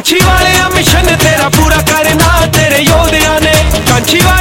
कांची वाले मिशन तेरा पूरा करना तेरे योद्धा ने कांची